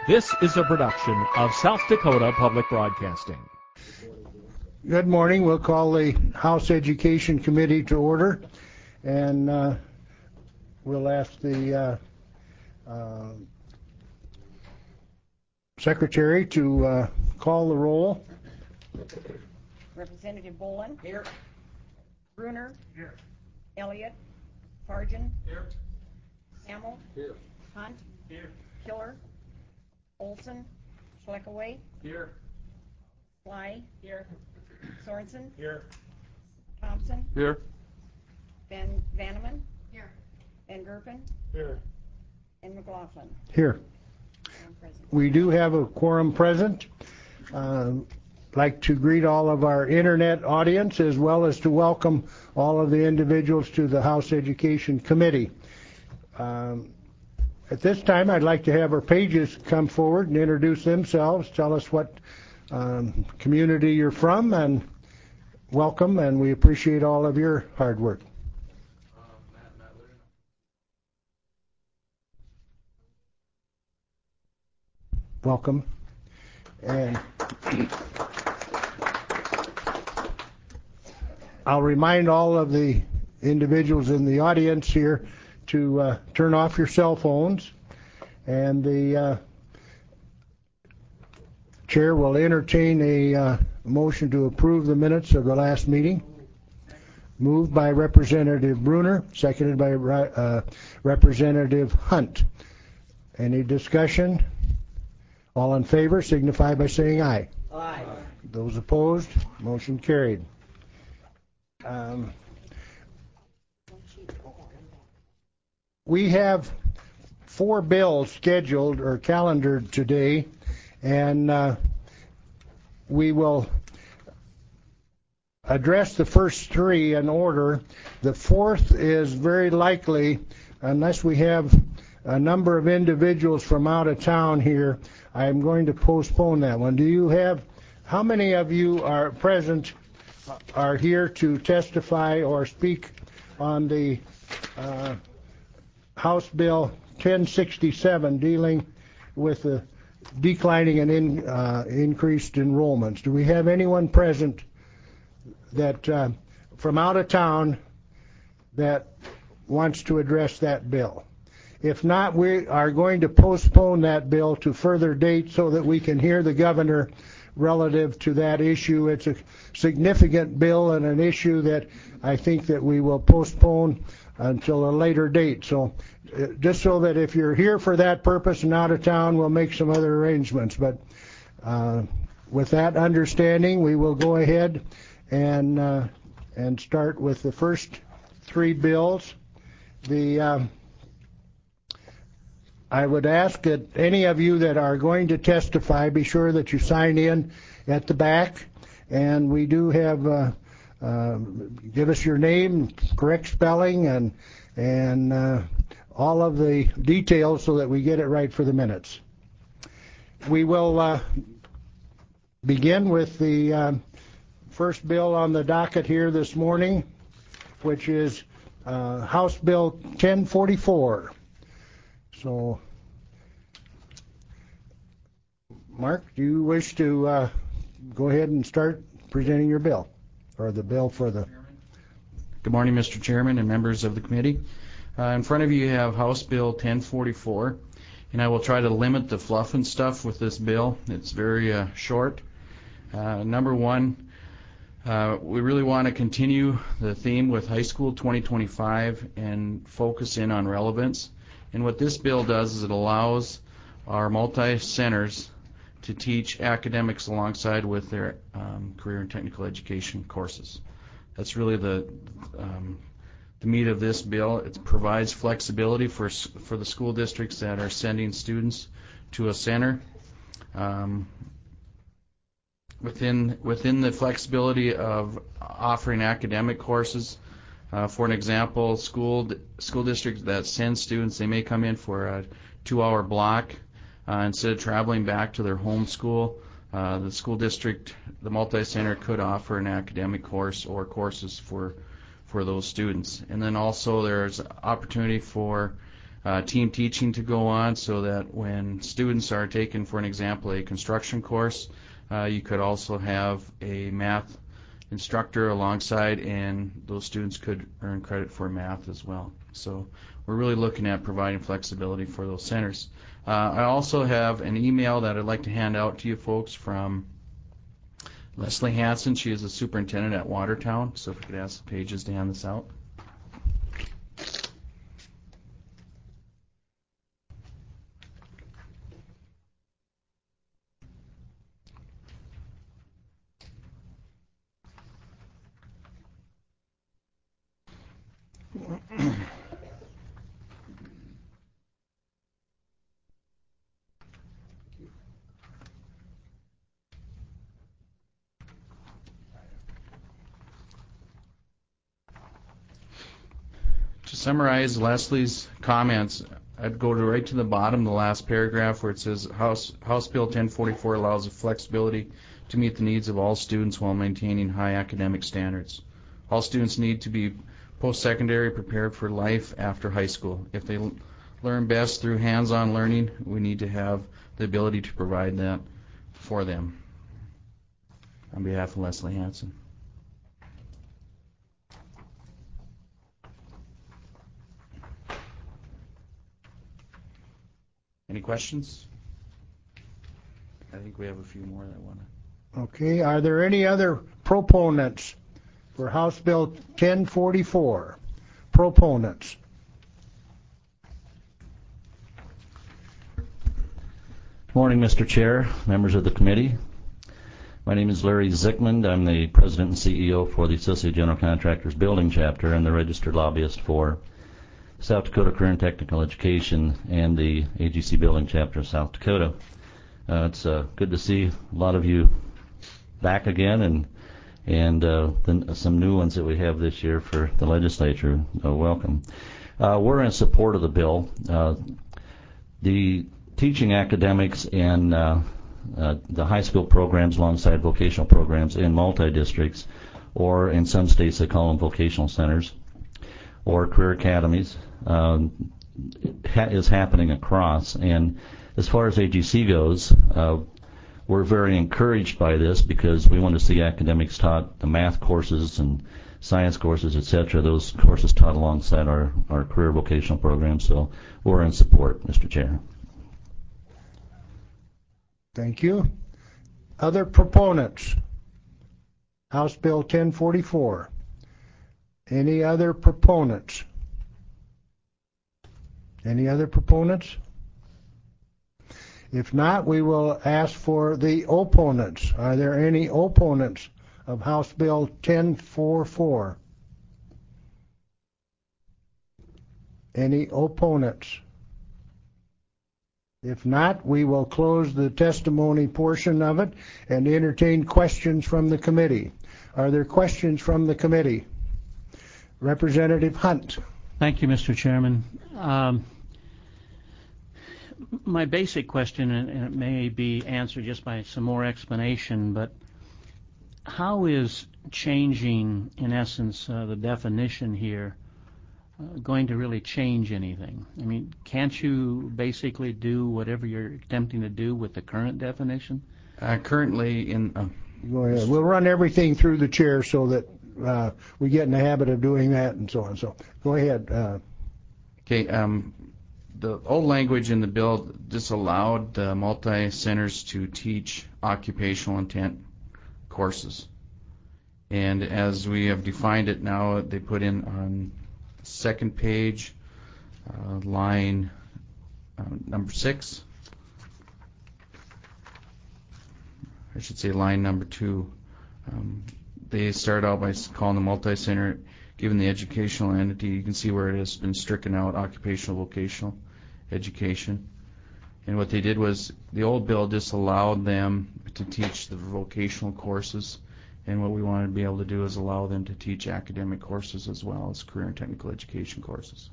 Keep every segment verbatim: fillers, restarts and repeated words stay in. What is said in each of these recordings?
This is a production of South Dakota Public Broadcasting. Good morning. We'll call the House Education Committee to order, and uh, we'll ask the uh, uh, Secretary to uh, call the roll. Representative Bolin. Here. Bruner. Here. Elliott. Sargent. Here. Hamel. Here. Hunt. Here. Killer. Olson. Schleckaway. Here. Sly. Here. Sorensen. Here. Thompson. Here. Van Vanneman. Here. Van Gerpen. Here. And McLaughlin. Here. I'm present. We do have a quorum present. Uh, like to greet all of our internet audience, as well as to welcome all of the individuals to the House Education Committee. Um, at this time, I'd like to have our pages come forward and introduce themselves, tell us what um, community you're from, and welcome, and we appreciate all of your hard work. Uh, Matt, Matt Welcome. And I'll remind all of the individuals in the audience here to uh, turn off your cell phones, and the uh, chair will entertain a uh, motion to approve the minutes of the last meeting. Moved by Representative Bruner, seconded by uh, Representative Hunt. Any discussion? All in favor signify by saying aye. Aye. Those opposed, motion carried. Um, we have four bills scheduled or calendared today, and uh, we will address the first three in order. The fourth is very likely, unless we have a number of individuals from out of town here, I'm going to postpone that one. Do you have, how many of you are present, are here to testify or speak on the uh, House Bill ten sixty-seven dealing with the declining and in, uh, increased enrollments? Do we have anyone present that uh, from out of town that wants to address that bill? If not, we are going to postpone that bill to further date so that we can hear the governor relative to that issue. It's a significant bill and an issue that I think that we will postpone until a later date. So uh, just so that if you're here for that purpose and out of town, we'll make some other arrangements. But uh, with that understanding, we will go ahead and uh, and start with the first three bills. The um, I would ask that any of you that are going to testify, be sure that you sign in at the back, and we do have uh, uh, give us your name, correct spelling, and and uh, all of the details so that we get it right for the minutes. We will uh, begin with the uh, first bill on the docket here this morning, which is uh, House Bill ten forty-four. So, Mark, do you wish to uh, go ahead and start presenting your bill, or the bill for the... Good morning, Mister Chairman and members of the committee. Uh, in front of you you have House Bill ten forty-four, and I will try to limit the fluff and stuff with this bill. It's very uh, short. Uh, number one, uh, we really want to continue the theme with High School twenty twenty-five and focus in on relevance. And what this bill does is it allows our multi-centers to teach academics alongside with their um, career and technical education courses. That's really the um, the meat of this bill. It provides flexibility for for the school districts that are sending students to a center. Um, within within the flexibility of offering academic courses. Uh, for an example, school school districts that send students, they may come in for a two-hour block uh, instead of traveling back to their home school. Uh, the school district, the multi-center, could offer an academic course or courses for for those students. And then also there's opportunity for uh, team teaching to go on, so that when students are taking, for an example, a construction course, uh, you could also have a math instructor alongside, and those students could earn credit for math as well. So we're really looking at providing flexibility for those centers. Uh, I also have an email that I'd like to hand out to you folks from Leslie Hansen. She is the superintendent at Watertown, so if we could ask the pages to hand this out. To summarize Leslie's comments, I'd go to right to the bottom, the last paragraph, where it says House, House Bill ten forty-four allows the flexibility to meet the needs of all students while maintaining high academic standards. All students need to be post-secondary prepared for life after high school. If they l- learn best through hands-on learning, we need to have the ability to provide that for them. On behalf of Leslie Hansen. Any questions? I think we have a few more that want to. Okay, are there any other proponents for House Bill ten forty-four? Proponents? Morning, Mister Chair, members of the committee. My name is Larry Zickman. I'm the President and C E O for the Associated General Contractors Building Chapter and the registered lobbyist for South Dakota Career and Technical Education and the A G C Building Chapter of South Dakota. Uh, it's uh, good to see a lot of you back again, and and uh, the, some new ones that we have this year for the legislature. Uh, welcome. Uh, we're in support of the bill. Uh, the teaching academics in uh, uh, the high school programs alongside vocational programs in multi-districts, or in some states they call them vocational centers, or career academies, um, ha- is happening across. And as far as A G C goes, uh, we're very encouraged by this because we want to see academics taught, the math courses and science courses, et cetera, those courses taught alongside our, our career vocational programs. So we're in support, Mister Chair. Thank you. Other proponents? House Bill ten forty-four. Any other proponents? Any other proponents? If not, we will ask for the opponents. Are there any opponents of House Bill ten forty-four? Any opponents? If not, we will close the testimony portion of it and entertain questions from the committee. Are there questions from the committee? Representative Hunt. Thank you, Mister Chairman. Um, my basic question, and it may be answered just by some more explanation, but how is changing, in essence, uh, the definition here uh, going to really change anything? I mean, can't you basically do whatever you're attempting to do with the current definition? Uh, currently in... Uh, Go ahead. We'll run everything through the chair so that uh, we get in the habit of doing that and so on. So go ahead. Uh, okay, um, the old language in the bill disallowed uh, multi-centers to teach occupational intent courses. And as we have defined it now, they put in on second page, uh, line uh, number six. I should say line number two. Um, they start out by calling the multi-center, given the educational entity. You can see where it has been stricken out, occupational vocational education. And what they did was the old bill disallowed them to teach the vocational courses, and what we wanted to be able to do is allow them to teach academic courses as well as career and technical education courses.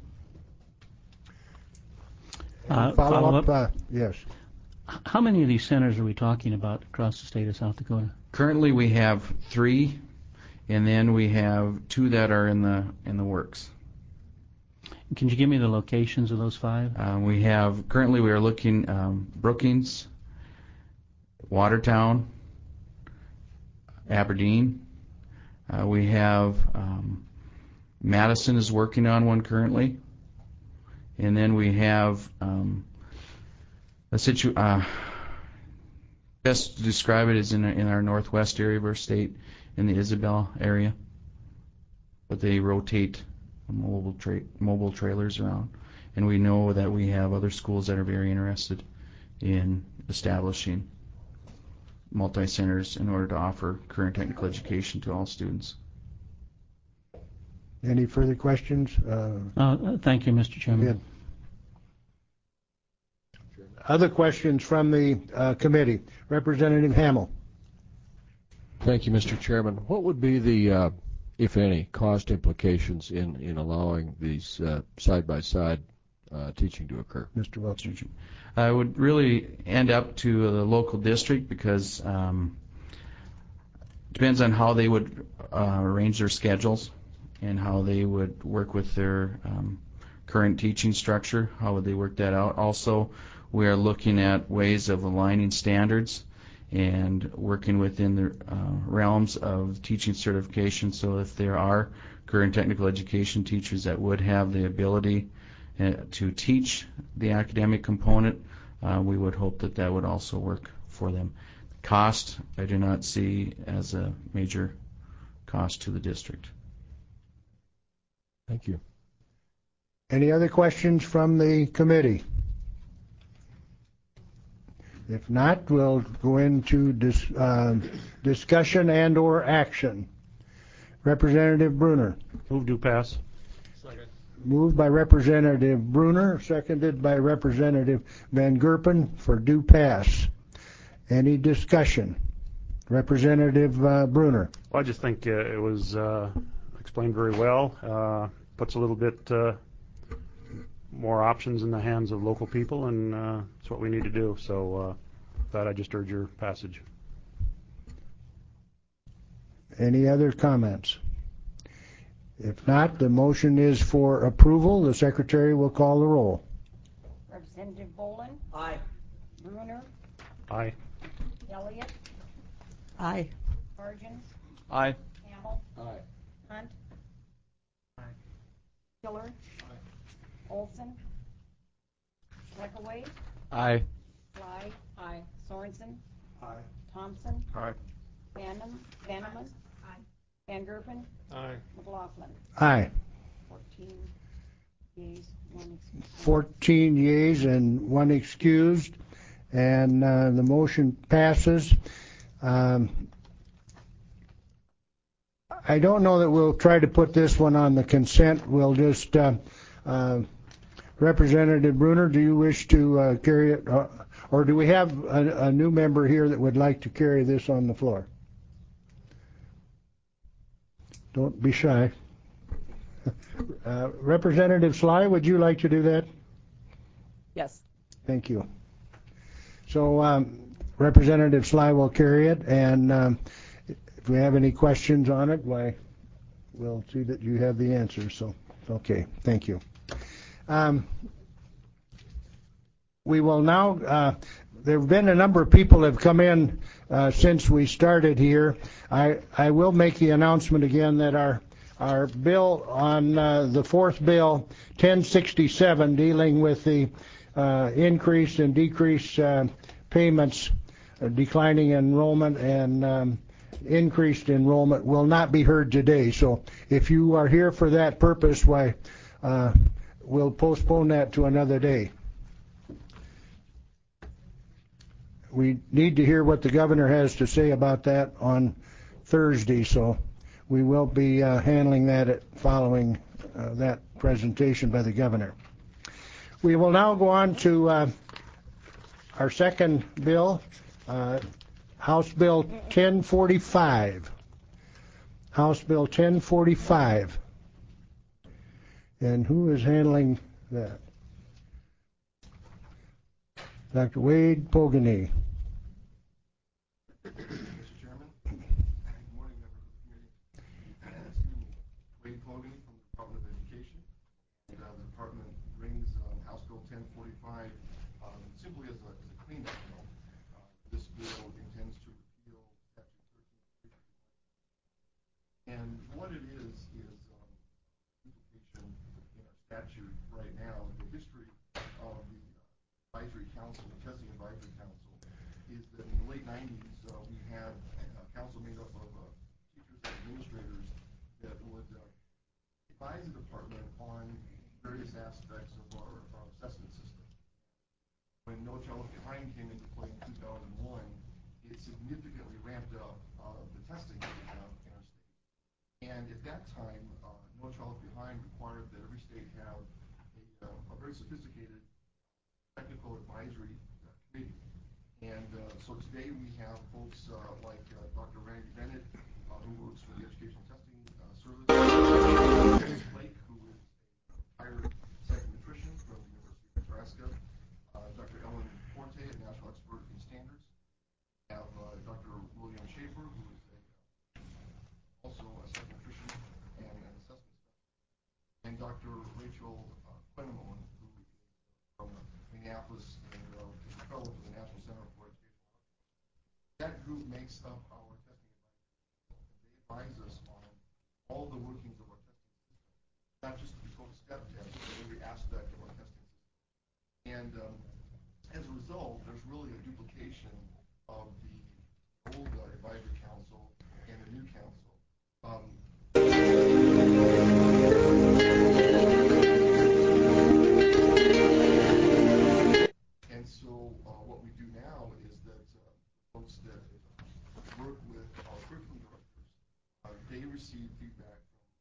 Uh, follow, follow up? up? Uh, yes. How many of these centers are we talking about across the state of South Dakota? Currently, we have three, and then we have two that are in the in the works. Can you give me the locations of those five? Um, we have, currently we are looking, um, Brookings, Watertown, Aberdeen. Uh, we have um, Madison is working on one currently. And then we have um, a situ. Uh, best to describe it is in, in our northwest area of our state, in the Isabel area. But they rotate mobile tra- mobile trailers around, and we know that we have other schools that are very interested in establishing multi-centers in order to offer current technical education to all students. Any further questions? Uh, Uh, thank you, Mister Chairman. Good. Other questions from the uh, committee? Representative Hamel. Thank you, Mister Chairman. What would be the, uh, if any, cost implications in, in allowing these uh, side-by-side uh, teaching to occur? Mister Wilson. Uh, it would really end up to the local district because um, it depends on how they would uh, arrange their schedules and how they would work with their um, current teaching structure. How would they work that out? Also, we are looking at ways of aligning standards and working within the uh, realms of teaching certification. So if there are current technical education teachers that would have the ability uh, to teach the academic component, uh, we would hope that that would also work for them. Cost, I do not see as a major cost to the district. Thank you. Any other questions from the committee? If not, we'll go into dis, uh, discussion and or action. Representative Bruner. Move to pass. Moved by Representative Bruner, seconded by Representative Van Gerpen for due pass. Any discussion? Representative uh, Bruner. Well, I just think uh, it was uh, explained very well. Uh, puts a little bit uh, more options in the hands of local people, and uh, it's what we need to do. So uh, that I just urge your passage. Any other comments? If not, the motion is for approval. The secretary will call the roll. Representative Bolin? Aye. Bruner? Aye. Elliott? Aye. Sargent? Aye. Hamel? Aye. Hunt? Aye. Tiller? Aye. Olson? Schleckaway? Aye. Sly? Aye. Sorensen? Aye. Thompson? Aye. Vanham? Vanneman? Aye. Van Gerpen? Aye. McLaughlin? Aye. Fourteen yeas, one excused. fourteen yeas and one excused, and uh, the motion passes. Um, I don't know that we'll try to put this one on the consent. We'll just, uh, uh, Representative Bruner, do you wish to uh, carry it, uh, or do we have a, a new member here that would like to carry this on the floor? Don't be shy. Uh, Representative Sly, would you like to do that? Yes. Thank you. So um, Representative Sly will carry it, and um, if we have any questions on it, why, we'll see that you have the answers. So, okay, thank you. Um, we will now, uh, there have been a number of people that have come in uh, since we started here. I, I will make the announcement again that our our bill on uh, the fourth bill, ten sixty-seven, dealing with the uh, increase and decrease uh, payments, uh, declining enrollment and um, increased enrollment, will not be heard today. So if you are here for that purpose, why, uh, we'll postpone that to another day. We need to hear what the governor has to say about that on Thursday, so we will be uh, handling that at following uh, that presentation by the governor. We will now go on to uh, our second bill, uh, House Bill ten forty-five. House Bill ten forty-five. And who is handling that? Doctor Wade Pogany. Mister Chairman, good morning, members of the committee. Wade Pogany from the Department of Education and uh, the Department And what it is is um, duplication in our statute right now. The history of the advisory council, the testing advisory council, is that in the late nineties uh, we had a council made up of uh, teachers and administrators that would uh, advise the department on various aspects of our, our assessment system. When No Child Left Behind came into play in two thousand one, it significantly ramped up uh, the testing that we have in our state. And at that time, uh, No Child Left Behind required that every state have a, uh, a very sophisticated technical advisory uh, committee. And uh, so today we have folks uh, like uh, Doctor Randy Bennett, uh, who works for the Educational Testing uh, Service, Dennis Blake, who is a retired psychometrician from the University of Nebraska, uh, Doctor Ellen Forte, a national expert in standards. We have uh, Doctor William Schaefer, who is a, uh, also a psychometrician and an assessment specialist, and Doctor Rachel uh, Quennemone, who is from Minneapolis and uh, is a fellow for the National Center for Educational Outcomes. That group makes up our testing advisory. They advise us on all the workings of our testing system, not just the total step test, but every aspect of our testing system. And um, as a result, there's really a duplication of the old uh, advisory council and the new council. Um, and so uh, what we do now is that uh, folks that work with our curriculum directors, uh, they receive feedback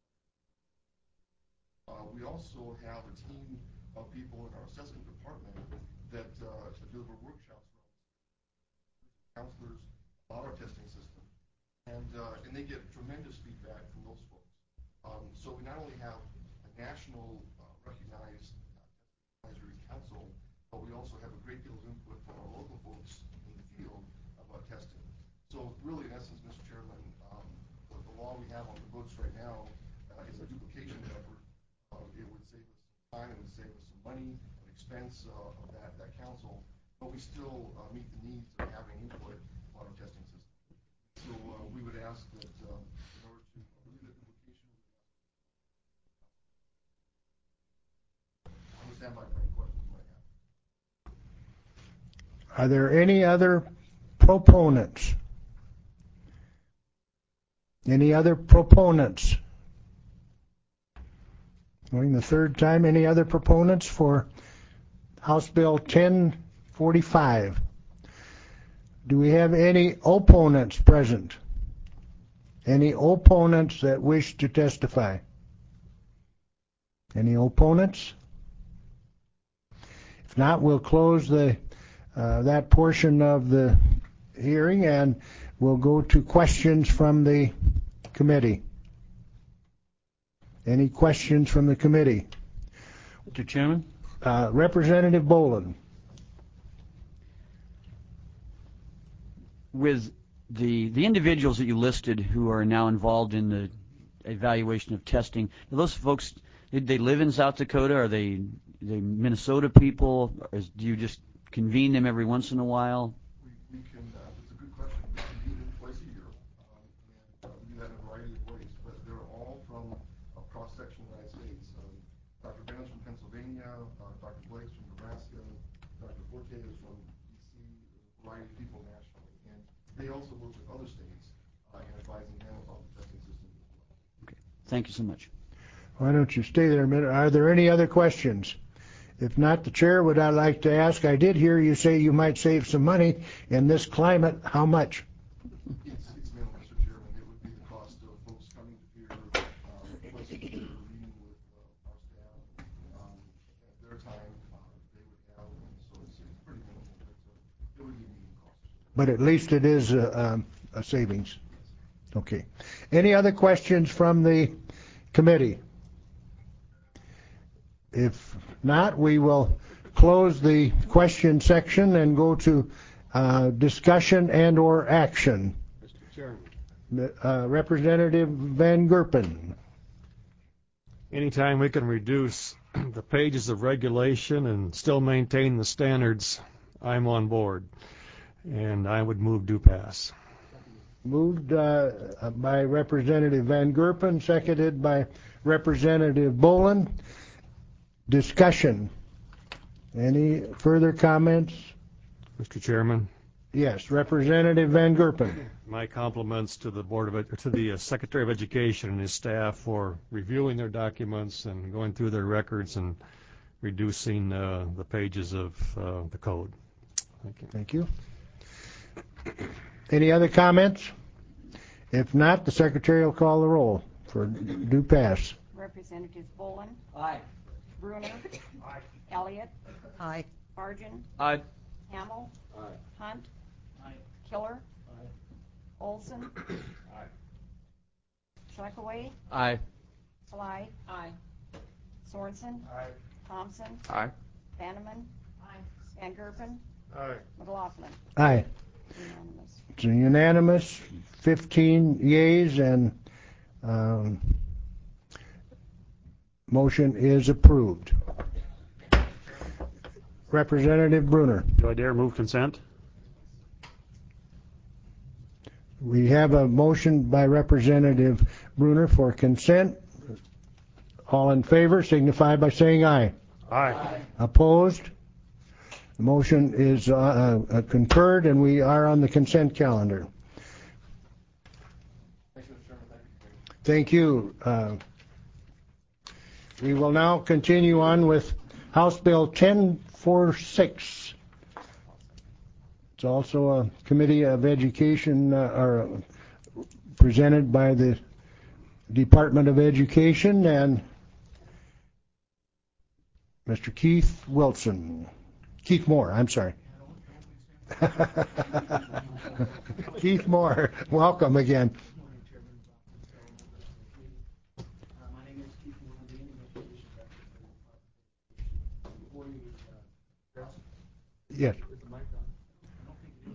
from. Uh, we also have a team of people in our assessment department that uh, deliver workshops from counselors about our testing system, and uh, and they get tremendous feedback from those folks. Um, so we not only have a national uh, recognized uh, advisory council, but we also have a great deal of input from our local folks in the field about testing. So really, in essence, Mister Chairman, um, the, the law we have on the books right now uh, is a duplication effort. Uh, it would save us some time, it would save us some money, an expense uh, of that, that council, but we still uh, meet the needs of having input on our testing system. So uh, we would ask that um, in order to remove the duplication, I would stand by for any questions you might have. Are there any other proponents? Any other proponents? Going the third time, any other proponents for House Bill ten forty-five? Do we have any opponents present? Any opponents that wish to testify? Any opponents? If not, we'll close the uh, that portion of the hearing and we'll go to questions from the committee. Any questions from the committee? Mister Chairman? Uh, Representative Boland. With the the individuals that you listed who are now involved in the evaluation of testing, are those folks, did they live in South Dakota? Are they, they Minnesota people? Or is, do you just convene them every once in a while? We, we can, uh, it's a good question. We convene them twice a year, um, and uh, we do that in a variety of ways, but they're all from a cross-section of the United States. Um, Doctor Bennett's from Pennsylvania, uh, Doctor Blake's from Nebraska, Doctor Forte is from D C, a variety of people nationally, and they also work with other states uh, in advising them about the testing system as well. Okay. Thank you so much. Why don't you stay there a minute? Are there any other questions? If not, the chair would I like to ask, I did hear you say you might save some money in this climate. How much? It's, it's minimal, Mister Chairman. It would be the cost of folks coming to here, um, twice a year, meeting with uh, our staff. Um, at their time, uh, they would have, and so it's, it's pretty minimal, but uh, it would be meeting costs. But at least it is a, um, a savings. Okay. Any other questions from the committee? If not, we will close the question section and go to uh, discussion and or action. Mister Chairman. Uh, Representative Van Gerpen. Anytime we can reduce the pages of regulation and still maintain the standards, I'm on board. And I would move do pass. Moved uh, by Representative Van Gerpen, seconded by Representative Boland. Discussion. Any further comments? Mister Chairman, Yes, Representative Van Gerpen. my compliments to the Board of Ed- to the uh, Secretary of Education and his staff for reviewing their documents and going through their records and reducing uh, the pages of uh, the code. Thank you. Thank you. Any other comments? If not, the Secretary will call the roll for due pass. Representatives Boland, Aye. Bruner, Elliott, Aye. Bargen, Aye. Hamel, Aye. Hunt, Killer, Olson, Schleckaway, Aye. Sly, Sorensen, Thompson, Aye. Vanneman, Van Gerpen, Aye. McLaughlin. Aye. Unanimous. It's a unanimous, fifteen yeas, and um, motion is approved. Representative Bruner. Do I dare move consent? We have a motion by Representative Bruner for consent. All in favor signify by saying aye. Aye. Opposed? The motion is uh, uh, concurred, and we are on the consent calendar. Thank you. Uh, we will now continue on with House Bill ten forty-six. It's also a Committee of Education, uh, or presented by the Department of Education and Mister Keith Wilson. Keith Moore, I'm sorry. Keith Moore, welcome again. My name is Keith Moore, I'm the Indian Education Director for the Department. Yes. Is the mic on? I don't think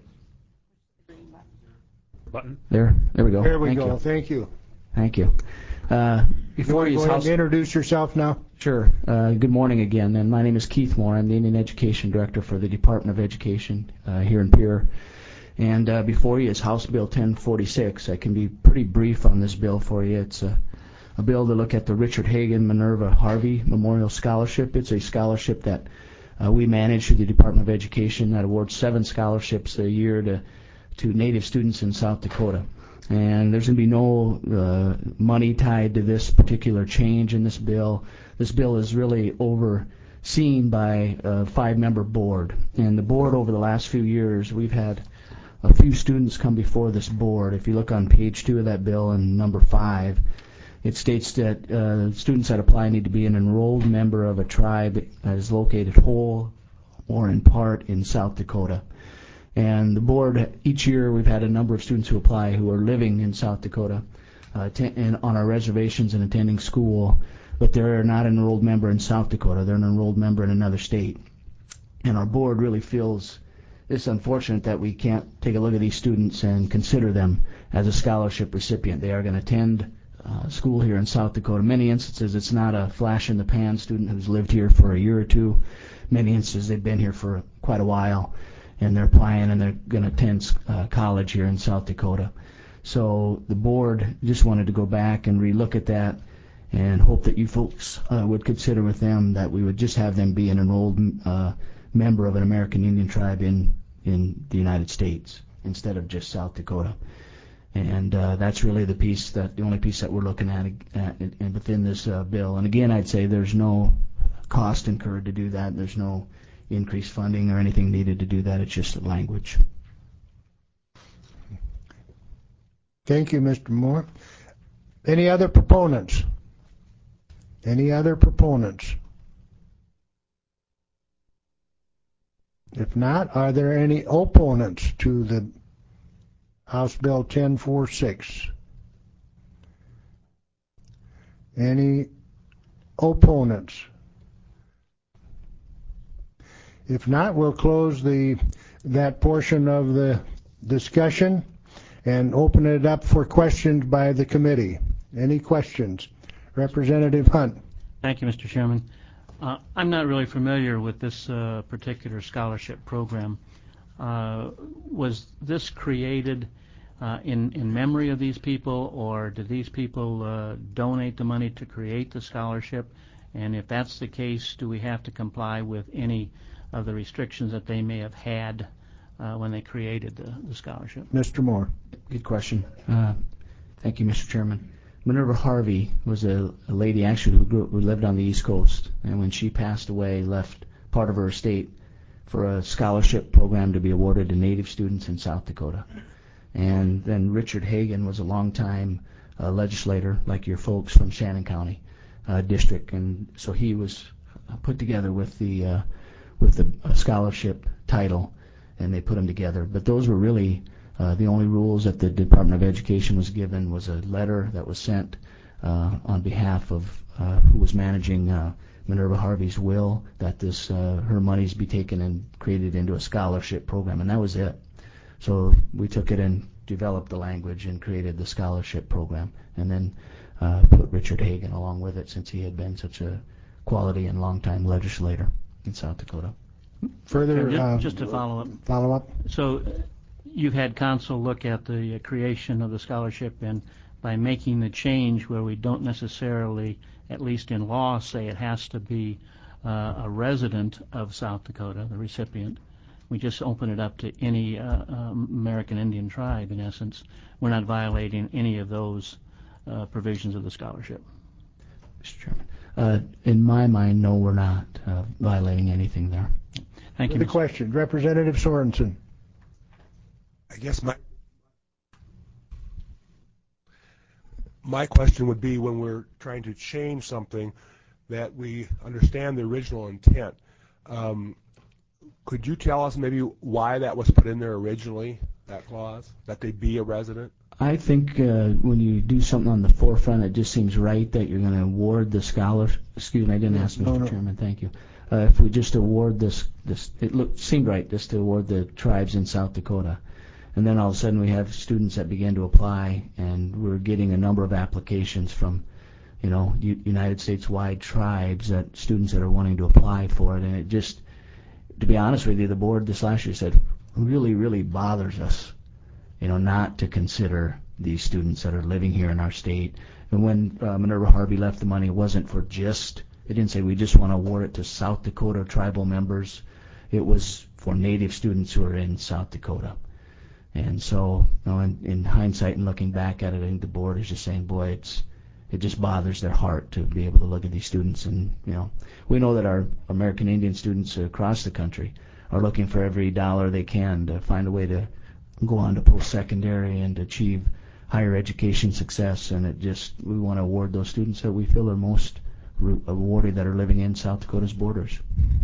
it is. Button. There, there we go. There we Thank go. You. Thank you. Thank you. Uh, before you you, go ahead House... and introduce yourself now. Sure. Uh, good morning again. And my name is Keith Moore. I'm the Indian Education Director for the Department of Education uh, here in Pierre. And uh, before you is House Bill ten forty-six. I can be pretty brief on this bill for you. It's a, a bill to look at the Richard Hagen Minerva Harvey Memorial Scholarship. It's a scholarship that uh, we manage through the Department of Education that awards seven scholarships a year to to Native students in South Dakota. And there's going to be no uh, money tied to this particular change in this bill. This bill is really overseen by a five-member board. And the board over the last few years, we've had a few students come before this board. If you look on page two of that bill and number five, it states that uh, students that apply need to be an enrolled member of a tribe that is located whole or in part in South Dakota. And the board, each year we've had a number of students who apply who are living in South Dakota uh, t- and on our reservations and attending school, but they're not an enrolled member in South Dakota. They're an enrolled member in another state. And our board really feels it's unfortunate that we can't take a look at these students and consider them as a scholarship recipient. They are going to attend uh, school here in South Dakota. In many instances, it's not a flash-in-the-pan student who's lived here for a year or two. Many instances, they've been here for quite a while, and they're applying and they're going to attend uh, college here in South Dakota. So the board just wanted to go back and relook at that and hope that you folks uh, would consider with them that we would just have them be an enrolled uh, member of an American Indian tribe in, in the United States instead of just South Dakota. And uh, that's really the piece that the only piece that we're looking at, at, at within this uh, bill. And again, I'd say there's no cost incurred to do that. There's no increased funding or anything needed to do that. It's just the language. Thank you, Mister Moore. Any other proponents? Any other proponents? If not, are there any opponents to the House Bill ten forty-six? Any opponents? If not, we'll close the that portion of the discussion and open it up for questions by the committee. Any questions? Representative Hunt. Thank you, Mister Chairman. Uh, I'm not really familiar with this uh, particular scholarship program. Uh, was this created uh, in, in memory of these people, or do these people uh, donate the money to create the scholarship? And if that's the case, do we have to comply with any of the restrictions that they may have had uh, when they created the, the scholarship? Mister Moore. Good question. Uh, thank you, Mister Chairman. Minerva Harvey was a, a lady actually who, grew, who lived on the East Coast, and when she passed away, left part of her estate for a scholarship program to be awarded to Native students in South Dakota. And then Richard Hagan was a longtime uh, legislator, like your folks from Shannon County uh, District, and so he was put together with the uh, with the uh, scholarship title, and they put them together. But those were really uh, the only rules that the Department of Education was given was a letter that was sent uh, on behalf of uh, who was managing uh, Minerva Harvey's will, that this uh, her monies be taken and created into a scholarship program, and that was it. So we took it and developed the language and created the scholarship program, and then uh, put Richard Hagan along with it, since he had been such a quality and longtime legislator in South Dakota. Further, just, uh, just to follow up. Follow up. So you've had council look at the uh, creation of the scholarship, and by making the change where we don't necessarily, at least in law, say it has to be uh, a resident of South Dakota, the recipient. We just open it up to any uh, um, American Indian tribe, in essence. We're not violating any of those uh, provisions of the scholarship. Mister Chairman, uh, in my mind, no, we're not uh, violating anything there. Thank you. The question, Representative Sorensen. I guess my my question would be, when we're trying to change something, that we understand the original intent. Um, could you tell us maybe why that was put in there originally, that clause, that they be a resident? I think uh, when you do something on the forefront, it just seems right that you're going to award the scholar. Excuse me, I didn't ask, Mister No, no. Chairman. Thank you. Uh, if we just award this, this it looked seemed right just to award the tribes in South Dakota, and then all of a sudden we have students that begin to apply, and we're getting a number of applications from, you know, U- United States-wide tribes, that students that are wanting to apply for it, and it just, to be honest with you, the board this last year said really, really bothers us, you know, not to consider these students that are living here in our state. And when uh, Minerva Harvey left the money, it wasn't for just, it didn't say we just want to award it to South Dakota tribal members. It was for Native students who are in South Dakota. And so, you know, in, in hindsight and looking back at it, I think the board is just saying, boy, it's it just bothers their heart to be able to look at these students. And, you know, we know that our American Indian students across the country are looking for every dollar they can to find a way to go on to post-secondary and achieve higher education success. And it just, we want to award those students that we feel are most awarded that are living in South Dakota's borders.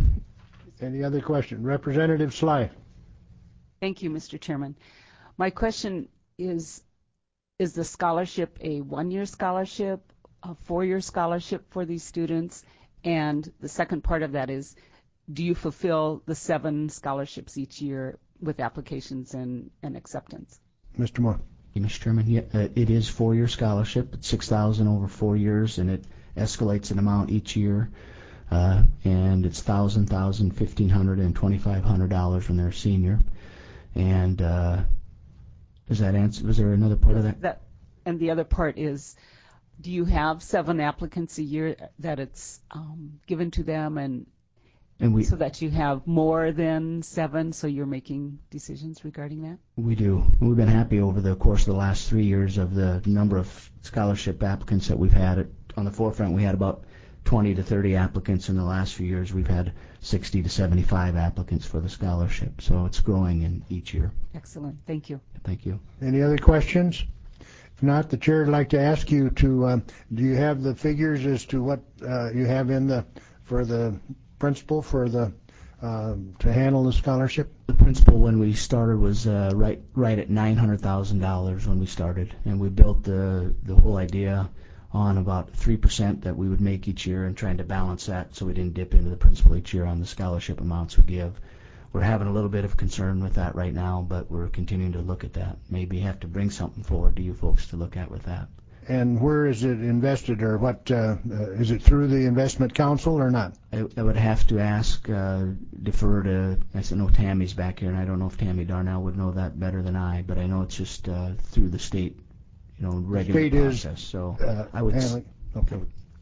Any other question? Representative Sly. Thank you, Mister Chairman. My question is, is the scholarship a one-year scholarship, a four-year scholarship for these students? And the second part of that is, do you fulfill the seven scholarships each year with applications and, and acceptance? Mister Moore. Mister Chairman, yeah, uh, it is four-year scholarship. It's six thousand over four years, and it escalates in amount each year. Uh, and it's thousand, thousand, fifteen hundred, and twenty-five hundred dollars when they're a senior. And uh, does that answer? Was there another part of that? That, and the other part is, do you have seven applicants a year that it's um, given to them, and, and we, so that you have more than seven, so you're making decisions regarding that? We do. We've been happy over the course of the last three years of the number of scholarship applicants that we've had. It, on the forefront, we had about twenty to thirty applicants. In the last few years, we've had sixty to seventy-five applicants for the scholarship. So it's growing in each year. Excellent. Thank you. Thank you. Any other questions? If not, the chair would like to ask you to, um, do you have the figures as to what uh, you have in the, for the principal for the, uh, to handle the scholarship? The principal when we started was uh, right right at nine hundred thousand dollars when we started, and we built the, the whole idea on about three percent that we would make each year, and trying to balance that so we didn't dip into the principal each year on the scholarship amounts we give. We're having a little bit of concern with that right now, but we're continuing to look at that. Maybe have to bring something forward to you folks to look at with that. and where is it invested, or what? Uh, uh, is it through the investment council or not? I, I would have to ask, uh, defer to. I said, no, Tammy's back here, and I don't know if Tammy Darnell would know that better than I. But I know it's just uh, through the state, you know, regular state process. Is, so uh, I would. handling, okay.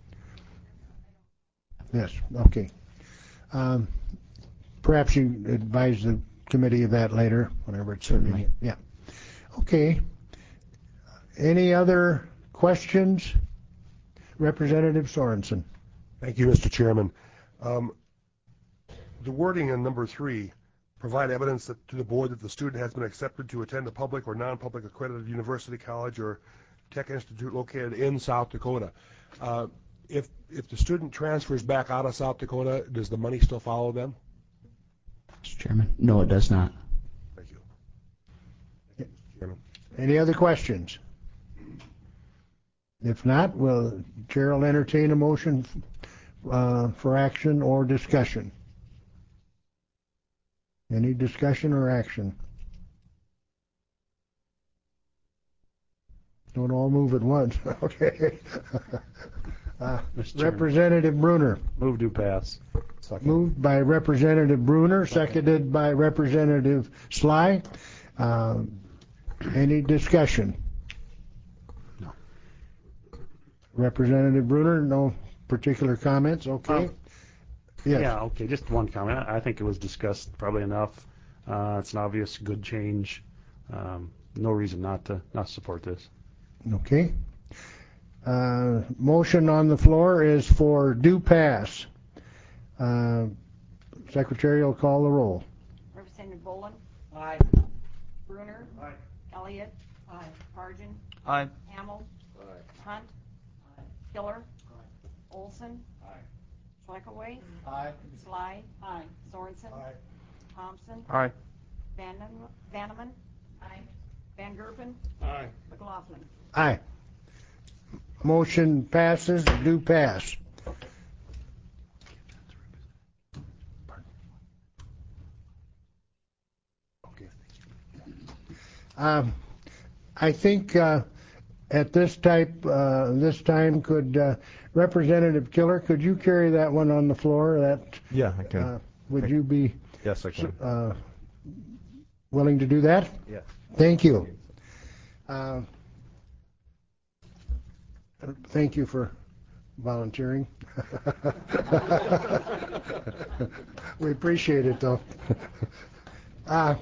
Yes. Okay. Um, perhaps you advise the committee of that later, whenever it's certainly. Yeah. Okay. Any other questions? Representative Sorensen. Thank you, Mister Chairman. Um, the wording in number three, provide evidence that, to the board that the student has been accepted to attend a public or non-public accredited university, college, or tech institute located in South Dakota. Uh, if if the student transfers back out of South Dakota, does the money still follow them? Mister Chairman, no, it does not. Thank you. Yeah. Chairman. Any other questions? If not, will Chair will entertain a motion uh, for action or discussion. Any discussion or action? Don't all move at once. Okay. uh, Representative Bruner. Move to pass. Second. Moved by Representative Bruner, seconded by Representative Sly. Uh, any discussion? No. Representative Bruner, no particular comments? Okay. Um, yes. Yeah, okay, just one comment. I think it was discussed probably enough. Uh, it's an obvious good change. Um, no reason not to not support this. Okay. Uh, motion on the floor is for due pass. Uh, Secretary will call the roll. Representative Boland. Aye. Bruner. Aye. Elliott. Aye. Pargin. Aye. Hamel. Aye. Hunt. Aye. Killer. Aye. Olson. Aye. Schleckaway. Aye. Sly. Aye. Sorensen. Aye. Thompson. Aye. Van Vanneman. Aye. Van Gerpen. Aye. McLaughlin. Aye. Motion passes, due pass. Okay. Um, I think uh, at this type, uh, this time, could uh, Representative Killer, could you carry that one on the floor? That yeah, I can. Uh, would you be? Yes, I can. Uh, willing to do that? Yeah. Thank you. Uh, thank you for volunteering. We appreciate it, though. Uh,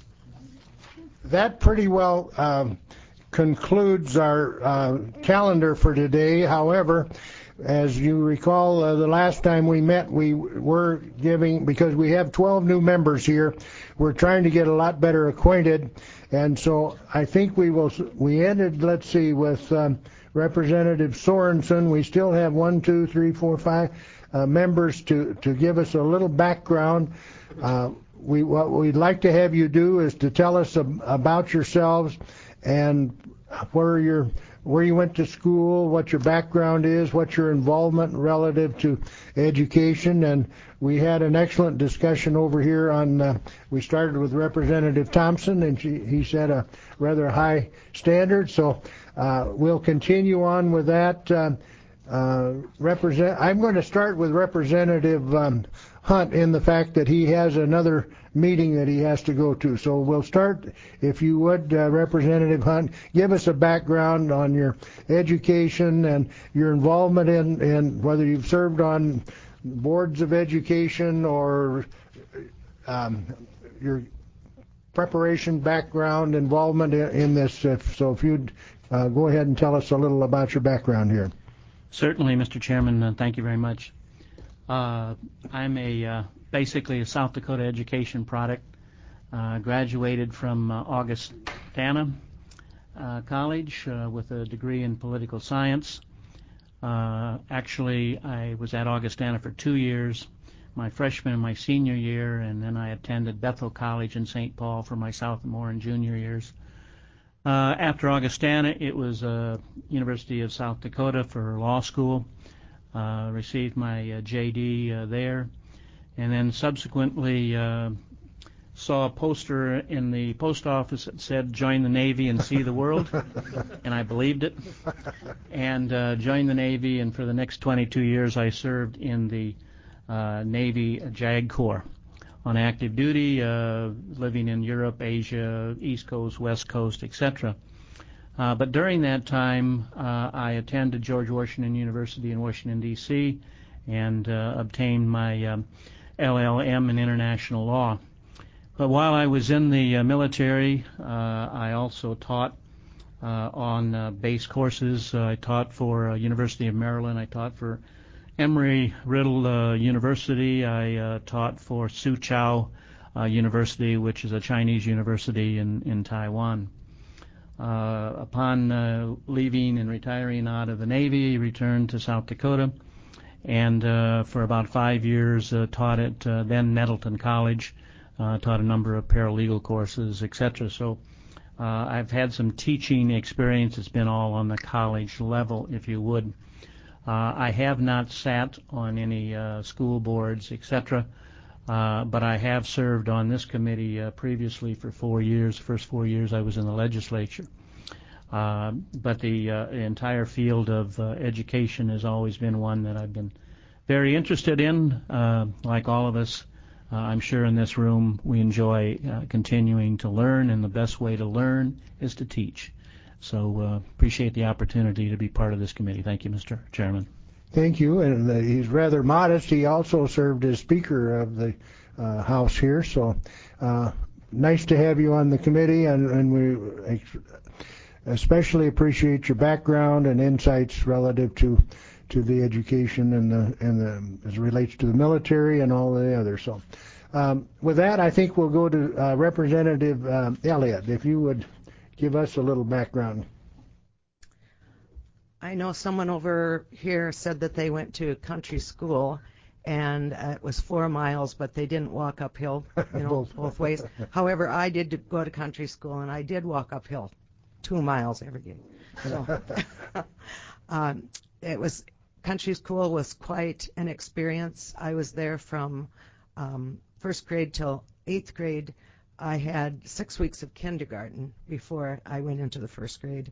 that pretty well um, concludes our uh, calendar for today. However, as you recall, uh, the last time we met, we were giving, because we have twelve new members here, we're trying to get a lot better acquainted, and so I think we will. We ended, let's see, with um, Representative Sorensen. We still have one, two, three, four, five uh, members to to give us a little background. Uh, we what we'd like to have you do is to tell us ab- about yourselves and where you're. where you went to school, what your background is, what your involvement relative to education, and we had an excellent discussion over here on, uh, we started with Representative Thompson, and she, he set a rather high standard, so uh, we'll continue on with that. Uh, uh, represent, I'm going to start with Representative um, Hunt in the fact that he has another meeting that he has to go to. So we'll start, if you would, uh, Representative Hunt, give us a background on your education and your involvement in, in whether you've served on boards of education or um, your preparation, background, involvement in, in this. If, so if you'd uh, go ahead and tell us a little about your background here. Certainly, Mister Chairman, uh, thank you very much. Uh, I'm a uh, basically a South Dakota education product. Uh, graduated from uh, Augustana uh, College uh, with a degree in political science. Uh, actually, I was at Augustana for two years, my freshman and my senior year, and then I attended Bethel College in Saint Paul for my sophomore and junior years. Uh, after Augustana, it was uh, University of South Dakota for law school. Uh, received my uh, J D uh, there, and then subsequently uh, saw a poster in the post office that said, "Join the Navy and see the world," and I believed it, and uh, joined the Navy, and for the next twenty-two years I served in the uh, Navy JAG Corps on active duty, uh, living in Europe, Asia, East Coast, West Coast, et cetera. Uh, but during that time, uh, I attended George Washington University in Washington, D C, and uh, obtained my um, L L M in international law. But while I was in the uh, military, uh, I also taught uh, on uh, base courses. Uh, I taught for uh, University of Maryland. I taught for Embry-Riddle uh, University. I uh, taught for Soochow uh, University, which is a Chinese university in, in Taiwan. Uh, upon uh, leaving and retiring out of the Navy, returned to South Dakota, and uh, for about five years uh, taught at uh, then Nettleton College. Uh, taught a number of paralegal courses, et cetera. So uh, I've had some teaching experience. It's been all on the college level, if you would. Uh, I have not sat on any uh, school boards, et cetera, uh, but I have served on this committee uh, previously for four years. The first four years I was in the legislature. Uh, but the uh, entire field of uh, education has always been one that I've been very interested in, uh, like all of us. Uh, I'm sure in this room we enjoy uh, continuing to learn, and the best way to learn is to teach. So uh, appreciate the opportunity to be part of this committee. Thank you, Mister Chairman. Thank you, and uh, he's rather modest. He also served as Speaker of the uh, House here, so uh, nice to have you on the committee, and, and we especially appreciate your background and insights relative to to the education and the and the as it relates to the military and all the others. So, um, with that, I think we'll go to uh, Representative um, Elliott. If you would give us a little background. I know someone over here said that they went to country school, and uh, it was four miles, but they didn't walk uphill, you know, both. both ways. However, I did go to country school, and I did walk uphill two miles every day. So, um, it was. Country school was quite an experience. I was there from um, first grade till eighth grade. I had six weeks of kindergarten before I went into the first grade.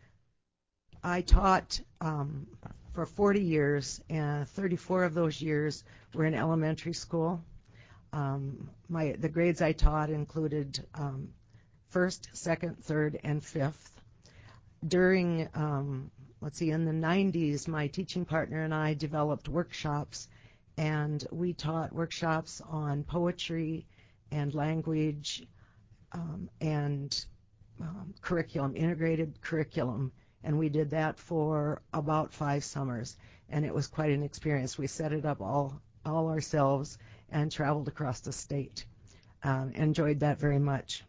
I taught um, for forty years, and thirty-four of those years were in elementary school. Um, my the grades I taught included um, first, second, third, and fifth. During um, let's see, in the nineties, my teaching partner and I developed workshops, and we taught workshops on poetry and language um, and um, curriculum, integrated curriculum, and we did that for about five summers, and it was quite an experience. We set it up all, all ourselves and traveled across the state. Um, enjoyed that very much.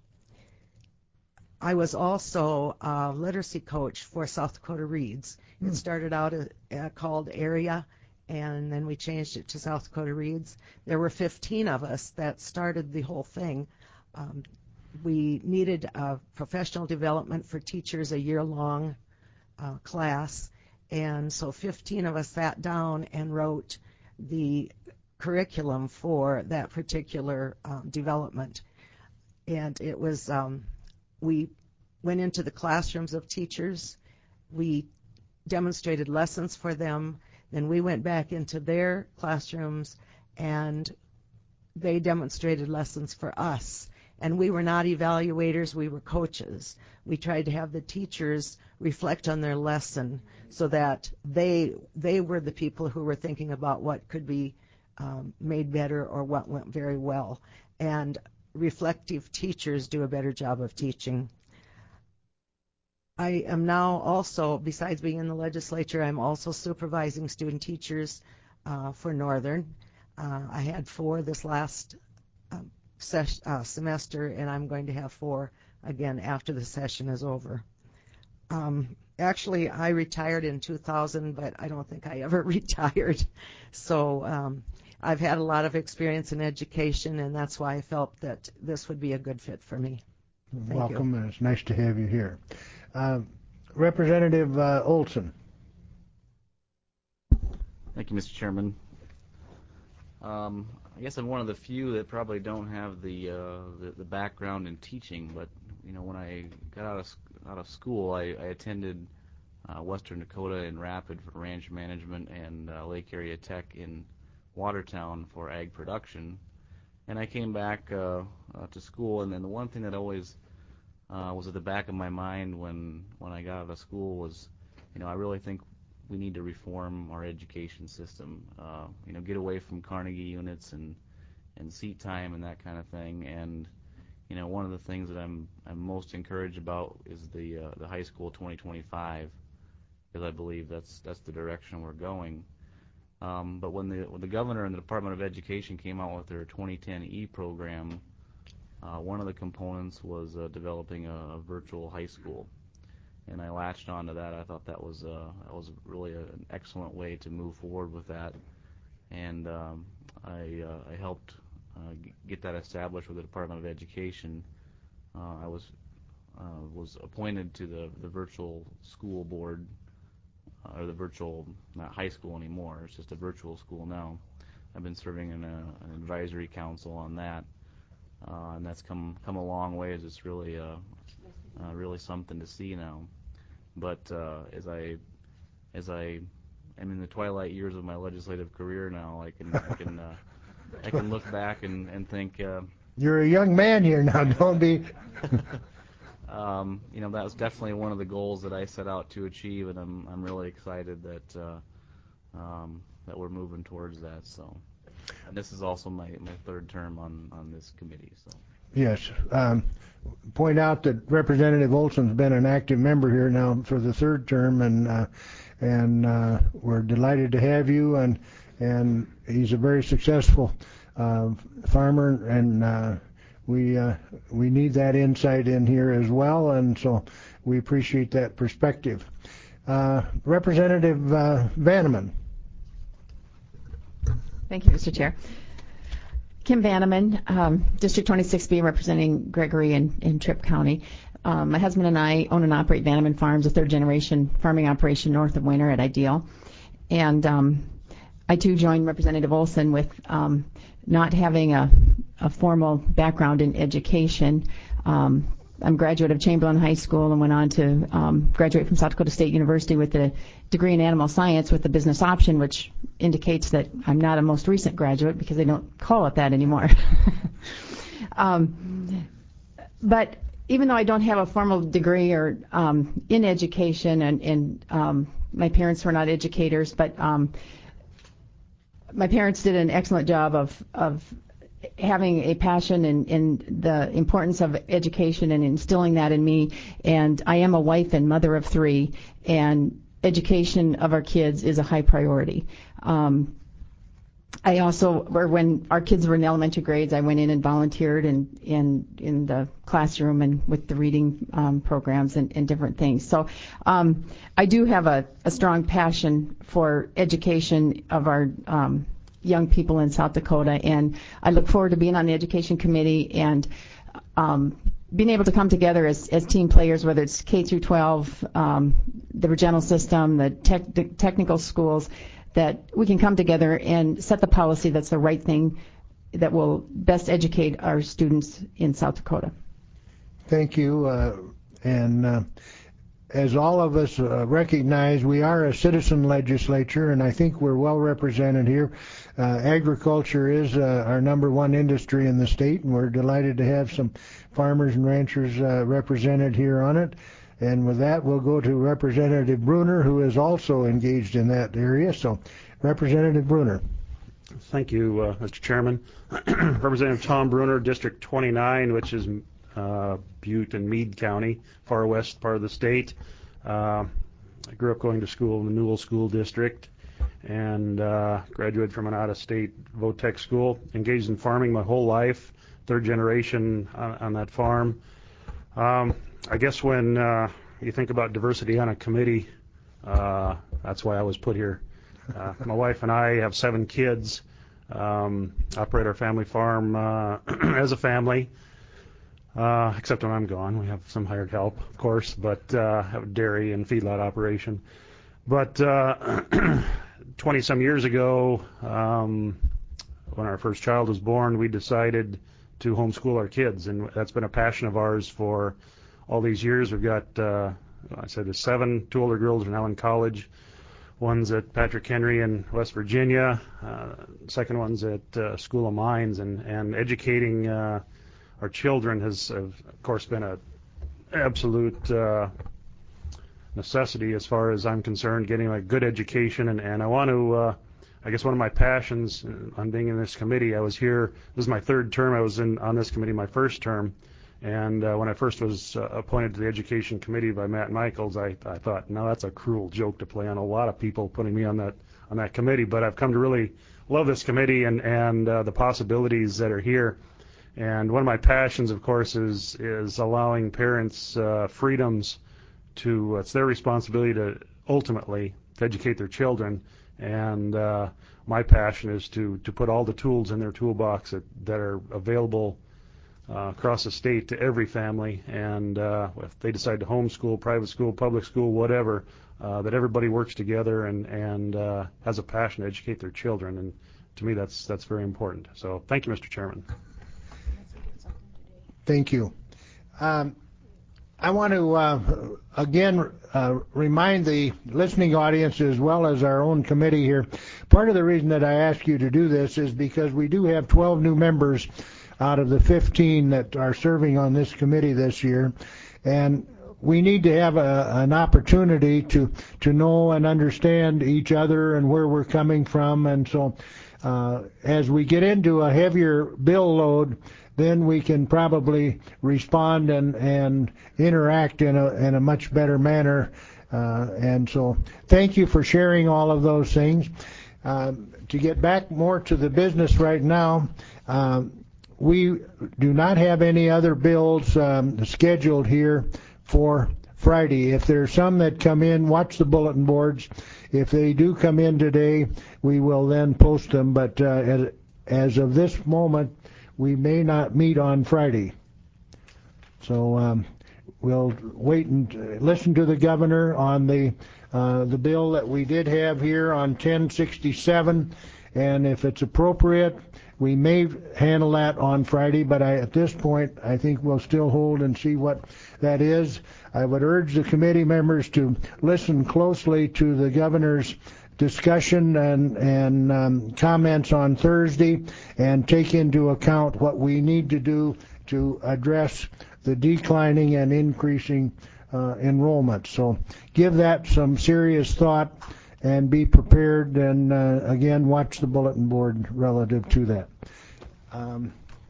I was also a literacy coach for South Dakota Reads. It started out uh, called Area, and then we changed it to South Dakota Reads. There were fifteen of us that started the whole thing. Um, we needed uh, professional development for teachers, a year-long uh, class, and so fifteen of us sat down and wrote the curriculum for that particular uh, development. And it was... Um, We went into the classrooms of teachers. We demonstrated lessons for them. Then we went back into their classrooms, and they demonstrated lessons for us. And we were not evaluators, we were coaches. We tried to have the teachers reflect on their lesson so that they they were the people who were thinking about what could be um, made better or what went very well. And reflective teachers do a better job of teaching. I am now also, besides being in the legislature, I'm also supervising student teachers uh, for Northern. Uh, I had four this last uh, ses- uh, semester, and I'm going to have four again after the session is over. Um, actually, I retired in two thousand, but I don't think I ever retired. So um, I've had a lot of experience in education, and that's why I felt that this would be a good fit for me. Thank Welcome, you. and it's nice to have you here. Uh, Representative uh, Olson. Thank you, Mister Chairman. Um, I guess I'm one of the few that probably don't have the, uh, the the background in teaching, but you know, when I got out of out of school, I, I attended uh, Western Dakota in Rapid for ranch management and uh, Lake Area Tech in Watertown for ag production, and I came back uh, uh, to school, and then the one thing that always uh, was at the back of my mind when when I got out of school was, you know, I really think we need to reform our education system. Uh, you know, get away from Carnegie units and and seat time and that kind of thing. And you know, one of the things that I'm I'm most encouraged about is the uh, the high school twenty twenty-five, because I believe that's that's the direction we're going. Um, but when the when the governor and the Department of Education came out with their twenty ten E program, uh, one of the components was uh, developing a, a virtual high school. And I latched onto that. I thought that was uh, that was really a, an excellent way to move forward with that, and um, I uh, I helped uh, g- get that established with the Department of Education. Uh, I was uh, was appointed to the the virtual school board, uh, or the virtual, not high school anymore. It's just a virtual school now. I've been serving in a, an advisory council on that, uh, and that's come come a long way. It's really uh, uh, really something to see now. But uh, as I as I am in the twilight years of my legislative career now, I can I can uh, I can look back and and think. Uh, You're a young man here now. Don't be. um, you know, that was definitely one of the goals that I set out to achieve, and I'm I'm really excited that uh, um, that we're moving towards that. So, and this is also my, my third term on, on this committee. So. Yes. Um, point out that Representative Olson's been an active member here now for the third term, and uh, and uh, we're delighted to have you. And and he's a very successful uh, farmer, and uh, we uh, we need that insight in here as well. And so we appreciate that perspective. Uh, Representative uh, Vanneman. Thank you, Mister Chair. Kim Vanneman, um, District twenty-six B, representing Gregory in, in Tripp County. Um, my husband and I own and operate Vanneman Farms, a third-generation farming operation north of Winter at Ideal. And um, I, too, joined Representative Olson with um, not having a, a formal background in education. Um, I'm a graduate of Chamberlain High School and went on to um, graduate from South Dakota State University with a degree in animal science with a business option, which indicates that I'm not a most recent graduate because they don't call it that anymore. um, but even though I don't have a formal degree or um, in education, and, and um, my parents were not educators, but um, my parents did an excellent job of, of having a passion in, in the importance of education and instilling that in me. And I am a wife and mother of three, and education of our kids is a high priority. Um, I also, or when our kids were in elementary grades, I went in and volunteered in in, in the classroom and with the reading um, programs and, and different things. So um, I do have a, a strong passion for education of our um, young people in South Dakota, and I look forward to being on the Education Committee and um, being able to come together as, as team players, whether it's K through twelve, um, the regional system, the, tech, the technical schools, that we can come together and set the policy that's the right thing that will best educate our students in South Dakota. Thank you. Uh, and uh, as all of us uh, recognize, we are a citizen legislature, and I think we're well represented here. Uh, agriculture is uh, our number one industry in the state, and we're delighted to have some farmers and ranchers uh, represented here on it. And with that, we'll go to Representative Bruner, who is also engaged in that area. So, Representative Bruner. Thank you, uh, Mister Chairman. Representative Tom Bruner, District twenty-nine, which is uh, Butte and Meade County, far west part of the state. Uh, I grew up going to school in the Newell School District and uh, graduated from an out-of-state Votech school. Engaged in farming my whole life, third generation on, on that farm. Um, I guess when uh, you think about diversity on a committee, uh, that's why I was put here. Uh, my wife and I have seven kids, um, operate our family farm uh, as a family, uh, except when I'm gone. We have some hired help, of course, but uh, have a dairy and feedlot operation. But uh, twenty-some years ago, um, when our first child was born, we decided to homeschool our kids, and that's been a passion of ours for all these years. We've got, uh, I said, there's seven. Two older girls are now in college. One's at Patrick Henry in West Virginia. Uh, second one's at uh, School of Mines, and and educating uh, our children has, of course, been a absolute uh, necessity as far as I'm concerned. Getting a good education, and and I want to. Uh, I guess one of my passions on being in this committee. I was here. This is my third term. I was in on this committee my first term. And uh, when I first was uh, appointed to the Education Committee by Matt Michaels, I, I thought, no, that's a cruel joke to play on a lot of people putting me on that on that committee. But I've come to really love this committee and and uh, the possibilities that are here. And one of my passions, of course, is is allowing parents uh, freedoms to. It's their responsibility to ultimately to educate their children. And uh, my passion is to to put all the tools in their toolbox that that are available Uh, across the state to every family, and uh, if they decide to homeschool, private school, public school, whatever, uh, that everybody works together and and uh, has a passion to educate their children, and to me that's that's very important. So thank you, Mister Chairman. Thank you. Um, I want to uh, again uh, remind the listening audience as well as our own committee here. Part of the reason that I ask you to do this is because we do have twelve new members out of the fifteen that are serving on this committee this year, and we need to have a, an opportunity to to know and understand each other and where we're coming from. And so uh, as we get into a heavier bill load, then we can probably respond and and interact in a in a much better manner. Uh, and so thank you for sharing all of those things. Uh, to get back more to the business right now, uh, we do not have any other bills um, scheduled here for Friday. If there's some that come in, watch the bulletin boards. If they do come in today, we will then post them. But uh, as, as of this moment, we may not meet on Friday. So um, we'll wait and listen to the governor on the uh, the bill that we did have here on ten sixty-seven, and if it's appropriate, we may handle that on Friday, but I, at this point, I think we'll still hold and see what that is. I would urge the committee members to listen closely to the governor's discussion and, and um, comments on Thursday and take into account what we need to do to address the declining and increasing uh, enrollment. So give that some serious thought and be prepared, and uh, again, watch the bulletin board relative to that. Um,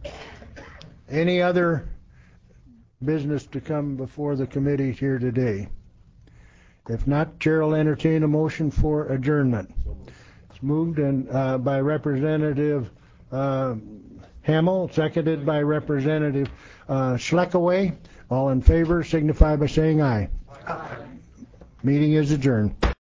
any other business to come before the committee here today? If not, Chair will entertain a motion for adjournment. It's moved and uh, by Representative uh, Hamel, seconded by Representative uh, Schleckaway. All in favor signify by saying aye. Aye. Meeting is adjourned.